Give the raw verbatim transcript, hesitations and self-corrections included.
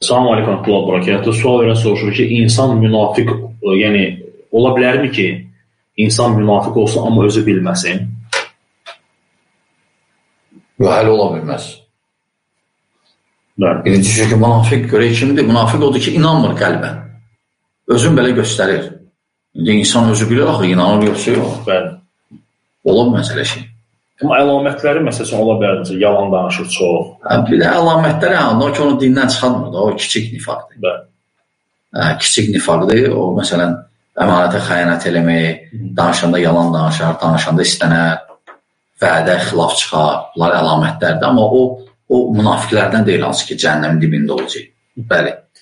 Salam aleykum, Allah barakatuh. Sual verən soruşur ki, insan münafiq, yəni ola bilərmi ki, insan münafiq olsun, amma özü bilməsin? Yox, hələ ola bilməz. Bəli. Birinci çünki münafiq görək kimdir? Münafiq odur ki, inanmır qəlbən. Özün belə göstərir. İndi insan özü bilir, axı, inanır, yoxsa yox. Bəli. Ola bilməz elə şey. Amma əlamətləri məsələn ola bilər, məsələn, yalan danışır çox. Hə, bir də əlamətləri, hə, o ki, onu dindən çıxarmır da, o kiçik nifaqdır. Bəli. Hə, kiçik nifaqdır, o məsələn, əmanətə xəyanət eləmək, danışanda yalan danışar, danışanda istənər, vədə xilaf çıxar, bunlar əlamətlərdir. Amma o, o münafiqlərdən deyil, hansı ki, cəhənnəmin dibində olacaq. Bəli.